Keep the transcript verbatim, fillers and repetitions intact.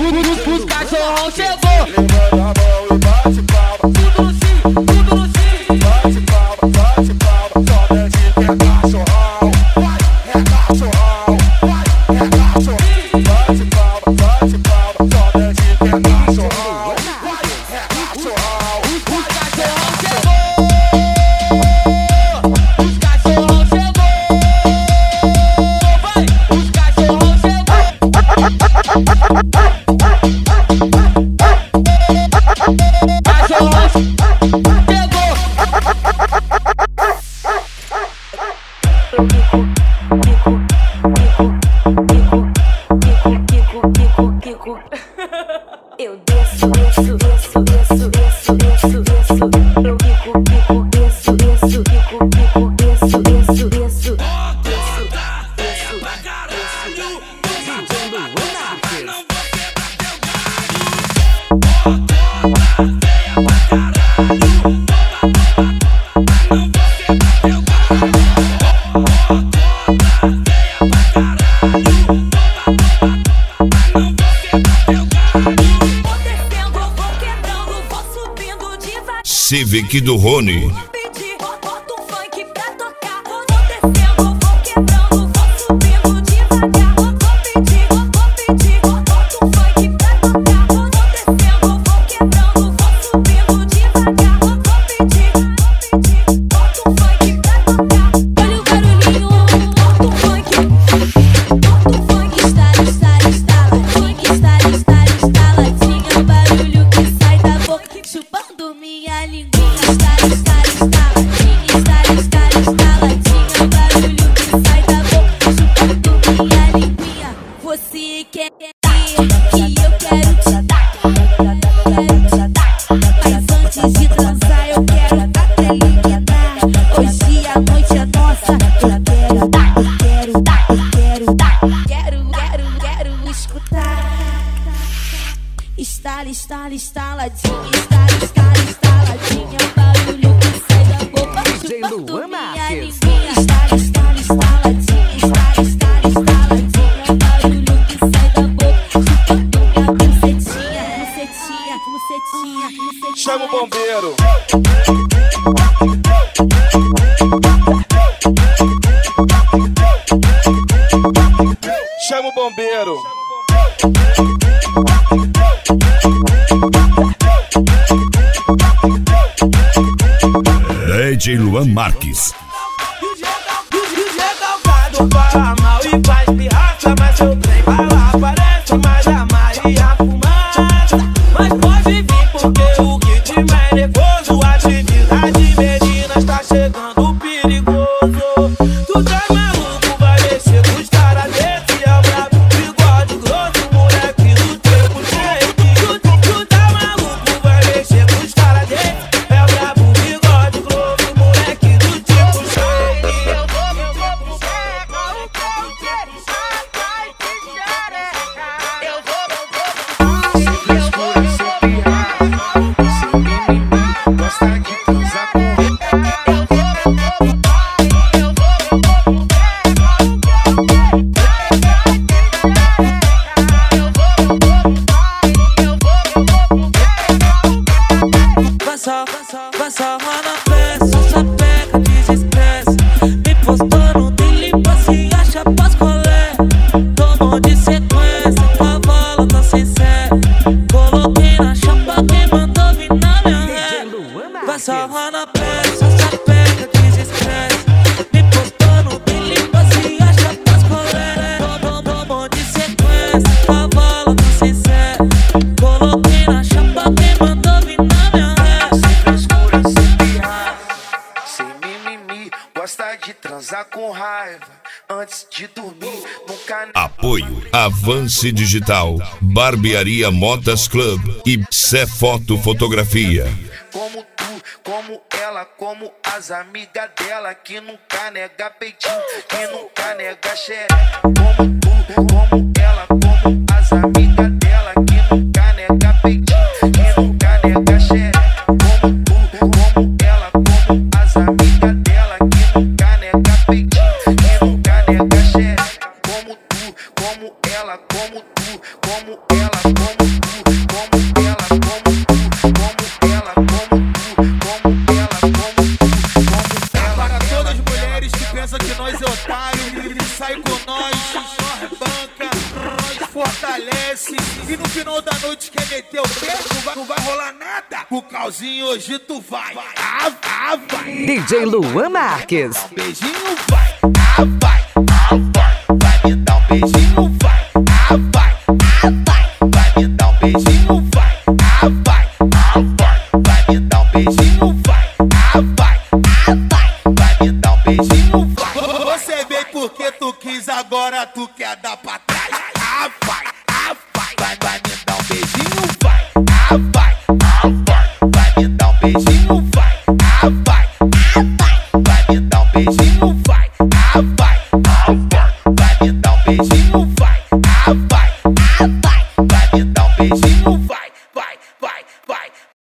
Os cachorrão chegou. Levanta a mão e bate palma. Tudo no cio, tudo no cio. Bate palma, bate palma. Só desce que é cachorrão. Vai, é cachorrão. Vai, é cachorrão. Bate palma, bate palma. Só desce que é cachorrão. Vai, é cachorrão. Os cachorrão chegou. Os cachorrão chegou. Vai, os cachorrão chegou. Eu desço, desço, desço, desço, desço, desço, desço. Eu bico, bico, desço, desço, bico, bico, desço, desço, desço. Desço, desço, desço. D J Luan Marques. Civic do Rony. Você quer que eu quero te dar, mas antes de transar eu quero até liquidar. Hoje a noite é nossa, eu quero dar, eu quero dar, eu quero dar. Quero, quero, quero escutar. Estala, estala, estaladinha, estala, estala, estaladinha. O barulho que sai da boca D J Luan Marques. Estala, estala, estaladinha, estala, estala, estaladinha. O barulho que sai da boca chupando minha bucetinha, bucetinha, bucetinha, bucetinha. Chama o bombeiro. Chama o bombeiro. D J Luan Marques. Galgado fala mal e faz pirraça, mas seu trem vai lá, parece mais a Maria Fumaça. Mas pode vir porque o ritmo é nervoso. Atividade Meninas tá chegando perigoso. Tu tá maluco, vai mexer com os caras desse. É o brabo, bigode grosso, moleque do tempo cheio. Tu, tu tá maluco, vai mexer com os caras desse. É o brabo, bigode grosso, moleque do tipo cheio. Eu vou, eu vou pro seca, o que eu quero sacar e te xereca. Eu vou, eu vou, eu vou, eu vou, eu vou. Seu mimimi gosta de transar com Vai só, vai só na festa, só pega desestresse. Me postando dele pra se achar pós-colé. Tomou de sequência, cavalo tá sincero. Coloquei na chapa quem mandou vir na minha ré. Vai só na festa, só pega desestresse. Me postando dele pra se achar pós-colé. Tomou de sequência, cavalo tá sincero. Coloquei na chapa quem mandou vir na minha ré. frescura, sem pirraça, sem mimimi, gosta de transar com raiva. Antes de dormir, nunca. Apoio Avance Digital, Barbearia Modas Club e Cé Foto Fotografia. Como tu, como ela, como as amigas dela, que nunca nega peitinho, que nunca nega xereca. Como tu, como ela, como as amigas dela, que nunca nega peitinho, que nunca nega xereca. Como tu, como ela, como as amigas dela, que nunca nega peitinho, que nunca nega xereca. Como tu, como ela, como tu, como ela, como tu, como ela, como tu, como ela, como tu, como ela, como tu, como ela. Para todas as mulheres que pensam que nós é otário, e sai com nós, nós banca, nós fortalece, e no final da noite quer meter o pé, não vai, não vai rolar nada. O calzinho hoje tu vai, ah, ah, vai. D J Luan Marques. Um beijinho vai, ah, vai, ah, vai. Vai me dar um beijinho vai, ah, vai, ah, vai. Vai me dar um beijinho vai, ah, vai, ah, vai. Vai me dar um beijinho vai, ah, vai, ah, vai. Vai me dar um beijinho vai. Você veio porque tu quis, agora tu quer dar pra trás. Ah, vai, ah, vai. Vai, vai me dar um beijinho vai, ah, vai, ah, vai. Vai me dar um beijinho vai, ah, vai, ah, vai. Vai me dar um beijinho vai, ah, vai, ah, vai. Vai me dar um beijinho vai, ah, vai, ah, vai. Vai me dar um beijinho